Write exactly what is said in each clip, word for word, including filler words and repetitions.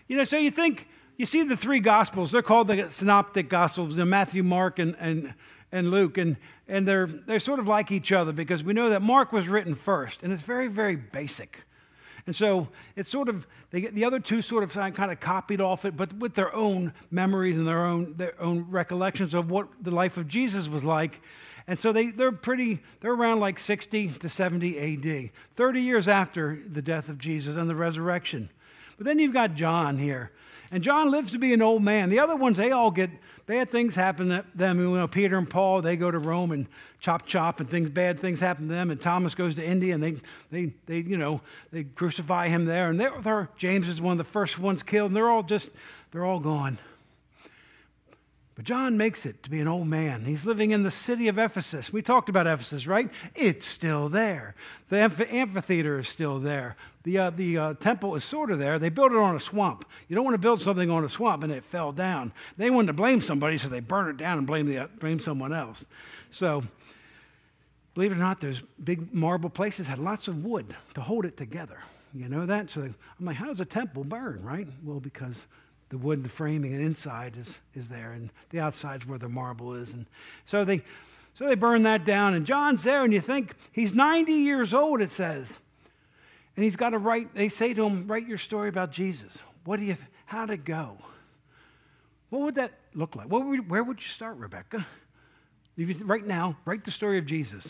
You know, so you think, you see the three Gospels, they're called the Synoptic Gospels, Matthew, Mark, and, and, and Luke, and, and they're, they're sort of like each other because we know that Mark was written first, and it's very, very basic. And so it's sort of, they get, the other two sort of kind of copied off it, but with their own memories and their own their own recollections of what the life of Jesus was like. And so they, they're pretty, they're around like sixty to seventy A D, thirty years after the death of Jesus and the resurrection. But then you've got John here. And John lives to be an old man. The other ones, they all get, bad things happen to them. You know, Peter and Paul, they go to Rome and chop chop and things, bad things happen to them. And Thomas goes to India and they, they, they you know, they crucify him there. And they're, they're, James is one of the first ones killed. And they're all just, they're all gone. But John makes it to be an old man. He's living in the city of Ephesus. We talked about Ephesus, right? It's still there. The amph- amphitheater is still there. The, uh, the uh, temple is sort of there. They built it on a swamp. You don't want to build something on a swamp and it fell down. They wanted to blame somebody, so they burned it down and blame, the, uh, blame someone else. So, believe it or not, those big marble places had lots of wood to hold it together. You know that? So I'm like, how does a temple burn, right? Well, because the wood, the framing, and inside is, is there, and the outside's where the marble is. And so they so they burn that down, and John's there, and you think, he's ninety years old, it says. And he's got to write, they say to him, write your story about Jesus. What do you, how'd it go? What would that look like? What would, where would you start, Rebecca? If you, right now, write the story of Jesus.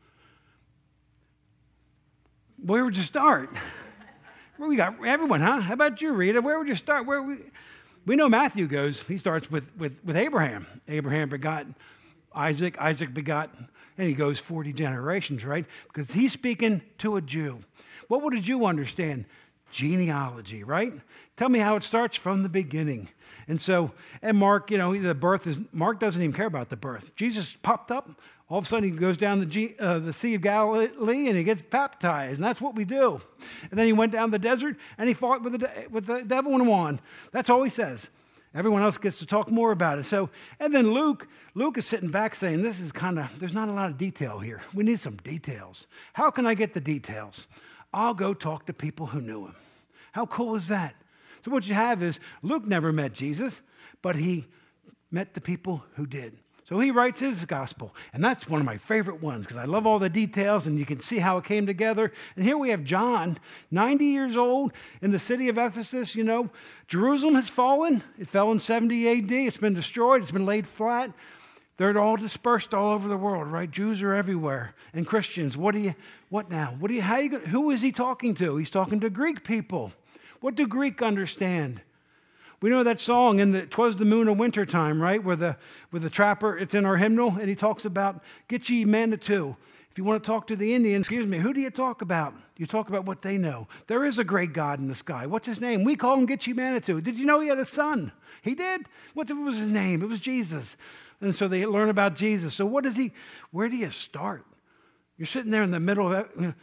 Where would you start? Where we got everyone, huh? How about you, Rita? Where would you start? Where we? We know Matthew goes. He starts with, with, with Abraham. Abraham begot Isaac. Isaac begot, and he goes forty generations, right? Because he's speaking to a Jew. What would a Jew understand? Genealogy, right? Tell me how it starts from the beginning. And so, and Mark, you know, the birth is, Mark doesn't even care about the birth. Jesus popped up. All of a sudden, he goes down the, G, uh, the Sea of Galilee and he gets baptized. And that's what we do. And then he went down the desert and he fought with the, with the devil and won. That's all he says. Everyone else gets to talk more about it. So, and then Luke, Luke is sitting back saying, this is kind of, there's not a lot of detail here. We need some details. How can I get the details? I'll go talk to people who knew him. How cool is that? So what you have is Luke never met Jesus, but he met the people who did. So he writes his gospel, and that's one of my favorite ones because I love all the details, and you can see how it came together. And here we have John, ninety years old, in the city of Ephesus. You know, Jerusalem has fallen. It fell in seventy A D. It's been destroyed. It's been laid flat. They're all dispersed all over the world, right? Jews are everywhere, and Christians. What do you? What now? What do you? How you? Who is he talking to? He's talking to Greek people. What do Greek understand? We know that song in the "'Twas the Moon of Wintertime," right? Where the with the trapper, it's in our hymnal, and he talks about Gitche Manitou. If you want to talk to the Indians, excuse me, who do you talk about? You talk about what they know. There is a great God in the sky. What's his name? We call him Gitche Manitou. Did you know he had a son? He did. What was his name? It was Jesus. And so they learn about Jesus. So what does he? Where do you start? You're sitting there in the middle of it.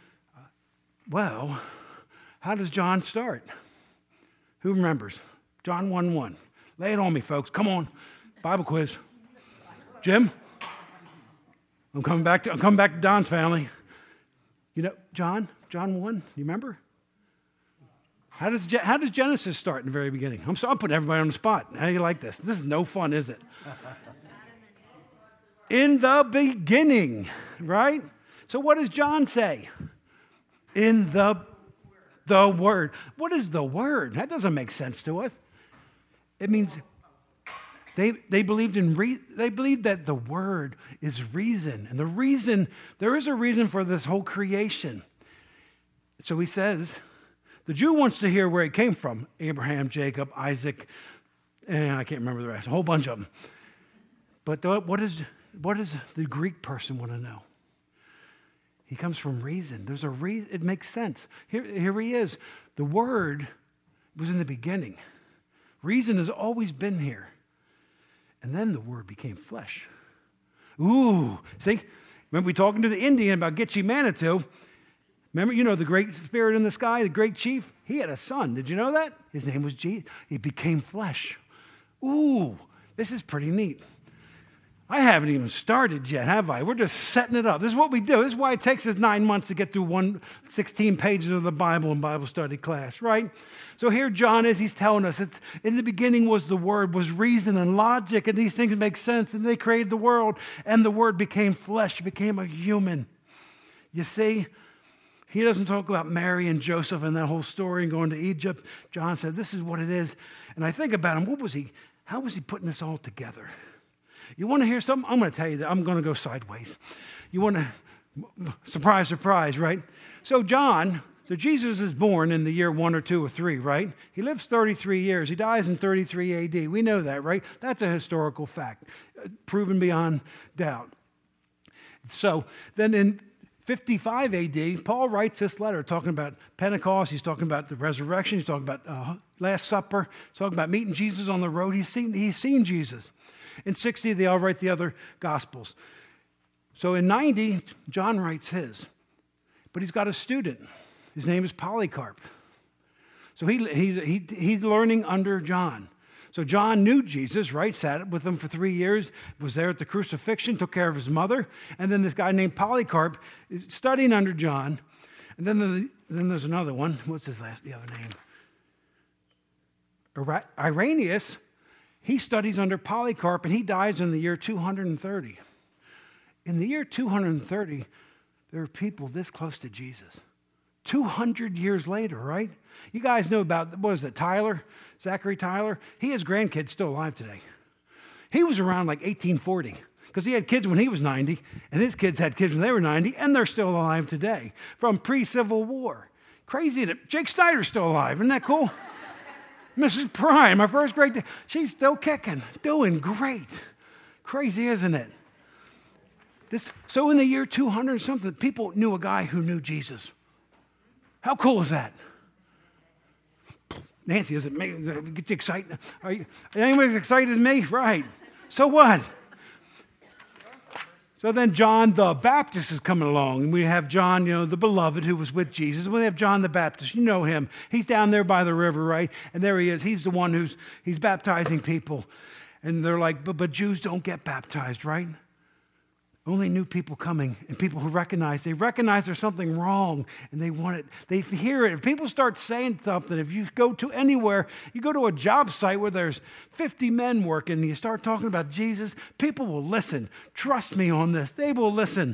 Well, how does John start? Who remembers? John one one. Lay it on me, folks. Come on. Bible quiz. Jim? I'm coming back to I'm coming back to Don's family. You know, John? John one? You remember? How does how does Genesis start in the very beginning? I'm sorry, I'm putting everybody on the spot. How do you like this? This is no fun, is it? In the beginning, right? So what does John say? In the the Word. What is the Word? That doesn't make sense to us. It means they they believed in re, they believed that the Word is reason, and the reason there is a reason for this whole creation. So he says, the Jew wants to hear where it came from: Abraham, Jacob, Isaac, and I can't remember the rest. A whole bunch of them. But the, what is what does the Greek person want to know? He comes from reason. There's a reason. It makes sense. Here, here he is. The Word was in the beginning. Reason has always been here. And then the Word became flesh. Ooh, see? Remember we talking to the Indian about Gitche Manitou? Remember, you know, the great spirit in the sky, the great chief? He had a son. Did you know that? His name was Jesus. He became flesh. Ooh, this is pretty neat. I haven't even started yet, have I? We're just setting it up. This is what we do. This is why it takes us nine months to get through one, sixteen pages of the Bible in Bible study class, right? So here John is, he's telling us, it's, in the beginning was the Word, was reason and logic, and these things make sense, and they created the world, and the Word became flesh, became a human. You see, he doesn't talk about Mary and Joseph and that whole story and going to Egypt. John said, this is what it is. And I think about him, what was he, how was he putting this all together? You want to hear something? I'm going to tell you that I'm going to go sideways. You want to, surprise, surprise, right? So John, so Jesus is born in the year one or two or three, right? He lives thirty-three years. He dies in thirty-three A D. We know that, right? That's a historical fact, proven beyond doubt. So then in fifty-five A D, Paul writes this letter talking about Pentecost. He's talking about the resurrection. He's talking about uh, Last Supper. He's talking about meeting Jesus on the road. He's seen, he's seen Jesus. In sixty, they all write the other Gospels. So in ninety, John writes his. But he's got a student. His name is Polycarp. So he, he's, he, he's learning under John. So John knew Jesus, right? Sat with him for three years, was there at the crucifixion, took care of his mother. And then this guy named Polycarp is studying under John. And then, the, then there's another one. What's his last, the other name? Irenaeus. He studies under Polycarp, and he dies in the year two hundred thirty. In the year two hundred thirty, there are people this close to Jesus. two hundred years later, right? You guys know about, what is it, Tyler? Zachary Tyler? He has grandkids still alive today. He was around like eighteen forty, because he had kids when he was ninety, and his kids had kids when they were ninety, and they're still alive today, from pre-Civil War. Crazy, isn't it? Jake Snyder's still alive. Isn't that cool? Missus Prime, my first grade, she's still kicking, doing great. Crazy, isn't it? This, so in the year two hundred something, people knew a guy who knew Jesus. How cool is that? Nancy, does it make, does it get you excited? Are you, anyone as excited as me? Right. So what? So then John the Baptist is coming along, and we have John, you know, the beloved who was with Jesus. And we have John the Baptist. You know him. He's down there by the river, right? And there he is. He's the one who's he's baptizing people. And they're like, but, but Jews don't get baptized, right? Only new people coming, and people who recognize, they recognize there's something wrong, and they want it, they hear it. If people start saying something, if you go to anywhere, you go to a job site where there's fifty men working, and you start talking about Jesus, people will listen. Trust me on this. They will listen.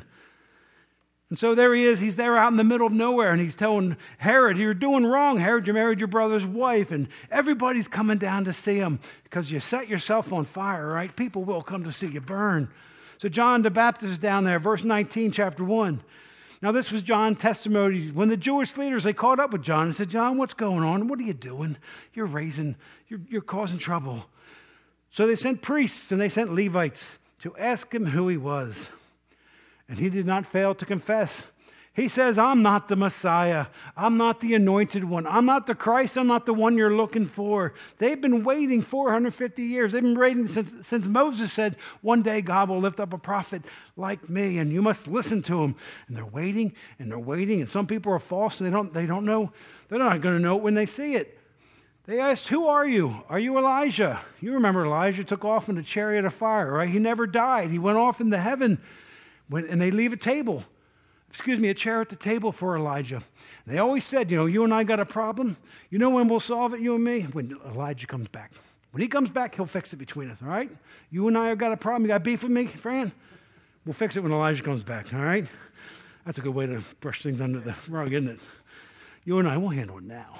And so there he is. He's there out in the middle of nowhere, and he's telling Herod, you're doing wrong. Herod, you married your brother's wife, and everybody's coming down to see him because you set yourself on fire, right? People will come to see you burn. So John the Baptist is down there, verse nineteen, chapter one. Now this was John's testimony. When the Jewish leaders, they caught up with John and said, John, what's going on? What are you doing? You're raising, you're, you're causing trouble. So they sent priests and they sent Levites to ask him who he was. And he did not fail to confess. He says, I'm not the Messiah. I'm not the anointed one. I'm not the Christ. I'm not the one you're looking for. They've been waiting four hundred fifty years. They've been waiting since, since Moses said, one day God will lift up a prophet like me, and you must listen to him. And they're waiting, and they're waiting, and some people are false, and they don't, they don't know. They're not going to know it when they see it. They asked, who are you? Are you Elijah? You remember Elijah took off in a chariot of fire, right? He never died. He went off into heaven, when, and they leave a table. Excuse me, a chair at the table for Elijah. They always said, you know, you and I got a problem. You know when we'll solve it, you and me? When Elijah comes back. When he comes back, he'll fix it between us, all right? You and I have got a problem. You got beef with me, Fran? We'll fix it when Elijah comes back, all right? That's a good way to brush things under the rug, isn't it? You and I, we'll handle it now.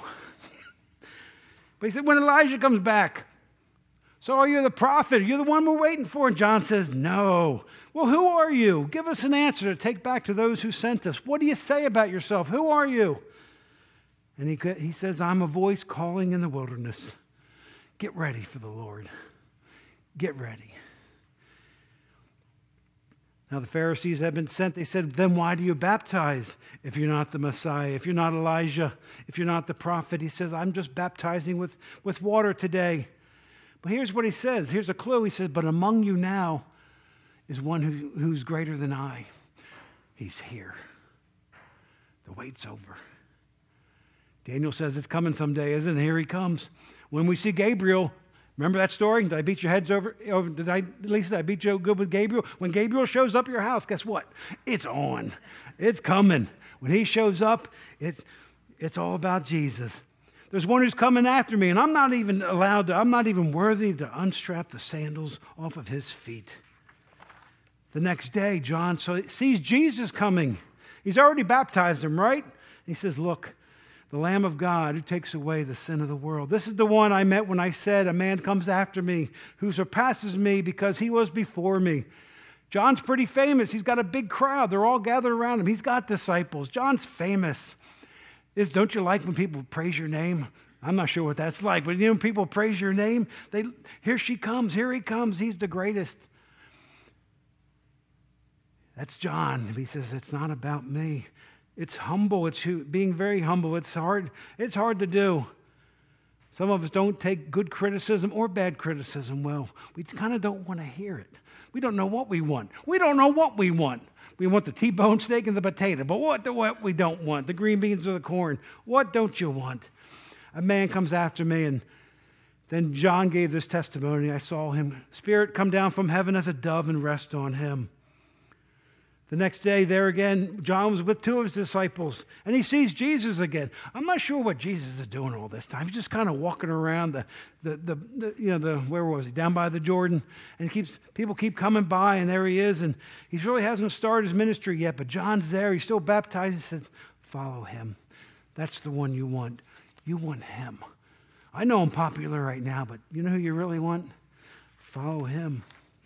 But he said, when Elijah comes back, so are you the prophet? Are you the one we're waiting for? And John says, no. Well, who are you? Give us an answer to take back to those who sent us. What do you say about yourself? Who are you? And he, he says, I'm a voice calling in the wilderness. Get ready for the Lord. Get ready. Now the Pharisees had been sent. They said, then why do you baptize if you're not the Messiah, if you're not Elijah, if you're not the prophet? He says, I'm just baptizing with, with water today. But here's what he says. Here's a clue. He says, but among you now is one who, who's greater than I. He's here. The wait's over. Daniel says it's coming someday, isn't it? Here he comes. When we see Gabriel, Remember that story? Did I beat your heads over? over did I, Lisa, did I beat you good with Gabriel? When Gabriel shows up at your house, guess what? It's on. It's coming. When he shows up, it's, it's all about Jesus. There's one who's coming after me, and I'm not even allowed to, I'm not even worthy to unstrap the sandals off of his feet. The next day, John sees Jesus coming. He's already baptized him, right? He says, look, the Lamb of God who takes away the sin of the world. This is the one I meant when I said, a man comes after me who surpasses me because he was before me. John's pretty famous. He's got a big crowd. They're all gathered around him. He's got disciples. John's famous. Is, don't you like when people praise your name? I'm not sure what that's like, but you know, when people praise your name, they, here she comes, here he comes, he's the greatest. That's John. He says, it's not about me. It's humble. It's being very humble. It's hard. It's hard to do. Some of us don't take good criticism or bad criticism well. We kind of don't want to hear it. We don't know what we want. We don't know what we want. We want the T-bone steak and the potato, but what the what we don't want, the green beans or the corn. What don't you want? A man comes after me, and then John gave this testimony. I saw him, Spirit come down from heaven as a dove and rest on him. The next day, there again, John was with two of his disciples, and he sees Jesus again. I'm not sure what Jesus is doing all this time. He's just kind of walking around the, the, the, the you know, the where was he? Down by the Jordan, and keeps people keep coming by, and there he is, and he really hasn't started his ministry yet, but John's there. He's still baptized. He says, follow him. That's the one you want. You want him. I know I'm popular right now, but you know who you really want? Follow him.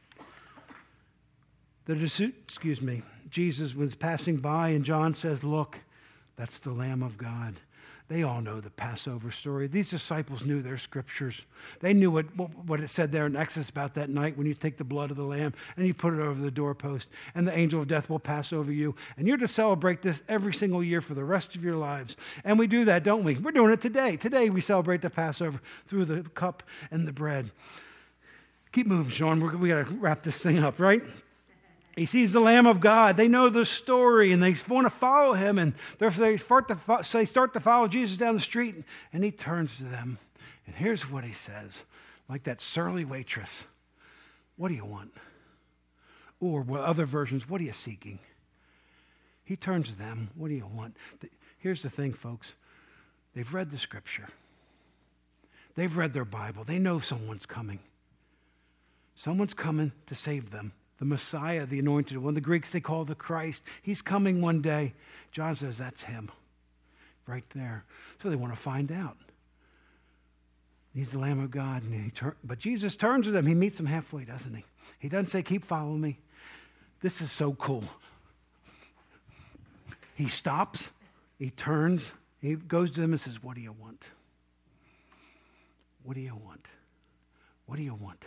The, excuse me, Jesus was passing by, and John says, look, that's the Lamb of God. They all know the Passover story. These disciples knew their scriptures. They knew what, what, what it said there in Exodus about that night when you take the blood of the lamb and you put it over the doorpost, and the angel of death will pass over you. And you're to celebrate this every single year for the rest of your lives. And we do that, don't we? We're doing it today. Today we celebrate the Passover through the cup and the bread. Keep moving, Sean. We're, we got to wrap this thing up, right? He sees the Lamb of God. They know the story, and they want to follow him. And they start to, fo- so they start to follow Jesus down the street, and he turns to them. And here's what he says, like that surly waitress. What do you want? Or well, other versions, what are you seeking? He turns to them. What do you want? Here's the thing, folks. They've read the scripture. They've read their Bible. They know someone's coming. Someone's coming to save them. The Messiah, the anointed one. The Greeks, they call the Christ. He's coming one day. John says, that's him. Right there. So they want to find out. He's the Lamb of God. And he tur- but Jesus turns to them. He meets them halfway, doesn't he? He doesn't say, keep following me. This is so cool. He stops. He turns. He goes to them and says, what do you want? What do you want? What do you want?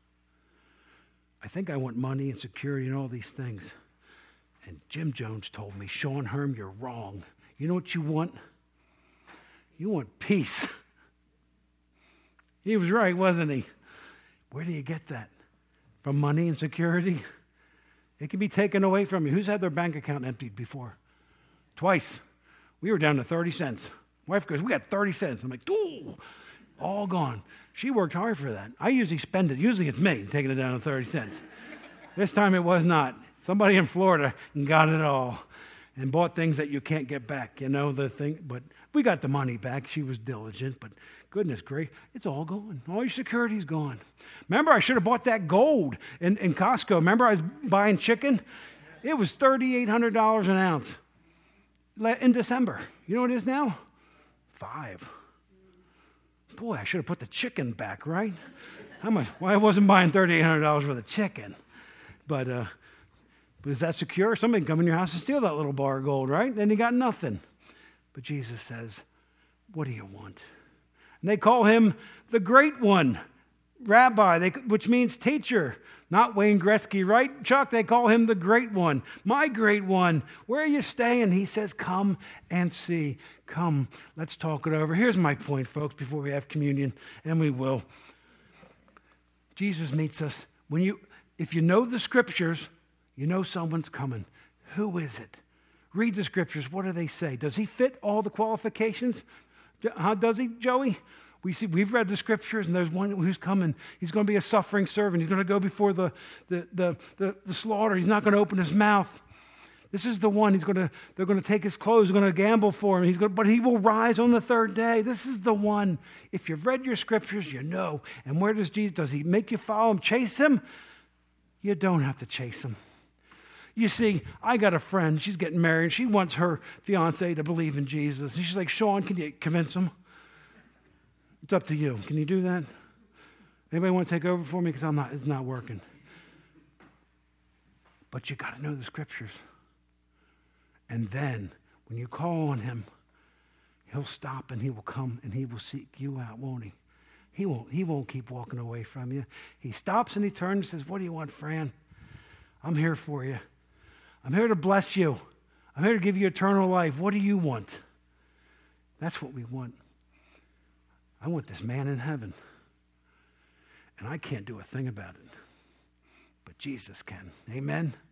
I think I want money and security and all these things. And Jim Jones told me, Sean Herm, you're wrong. You know what you want? You want peace. He was right, wasn't he? Where do you get that? From money and security? It can be taken away from you. Who's had their bank account emptied before? Twice. We were down to thirty cents. Wife goes, we got thirty cents. I'm like, ooh, all gone. She worked hard for that. I usually spend it. Usually it's me taking it down to thirty cents. This time it was not. Somebody in Florida got it all and bought things that you can't get back, you know, the thing. But we got the money back. She was diligent, but goodness gracious, it's all gone. All your security's gone. Remember, I should have bought that gold in, in Costco. Remember, I was buying chicken? It was three thousand eight hundred dollars an ounce in December. You know what it is now? Five. Boy, I should have put the chicken back, right? How much? Well, I wasn't buying three thousand eight hundred dollars worth of chicken. But, uh, but is that secure? Somebody can come in your house and steal that little bar of gold, right? Then you got nothing. But Jesus says, what do you want? And they call him the Great One, Rabbi, they, which means teacher. Not Wayne Gretzky, right, Chuck? They call him the Great One, my Great One. Where are you staying? He says, come and see. Come, let's talk it over. Here's my point, folks, before we have communion, and we will. Jesus meets us. When you, if you know the scriptures, you know someone's coming. Who is it? Read the scriptures. What do they say? Does he fit all the qualifications? How does he, Joey? We see, we've read the scriptures, and there's one who's coming. He's going to be a suffering servant. He's going to go before the, the, the, the, the slaughter. He's not going to open his mouth. This is the one. He's going to, they're going to take his clothes. They're going to gamble for him. He's going, but he will rise on the third day. This is the one. If you've read your scriptures, you know. And where does Jesus, does he make you follow him, chase him? You don't have to chase him. You see, I got a friend. She's getting married. She wants her fiance to believe in Jesus. And she's like, Sean, can you convince him? It's up to you. Can you do that? Anybody want to take over for me? Because I'm not, it's not working. But you got to know the scriptures. And then when you call on him, he'll stop and he will come and he will seek you out, won't he? He won't, he won't keep walking away from you. He stops and he turns and says, what do you want, Fran? I'm here for you. I'm here to bless you. I'm here to give you eternal life. What do you want? That's what we want. I want this man in heaven. And I can't do a thing about it. But Jesus can. Amen.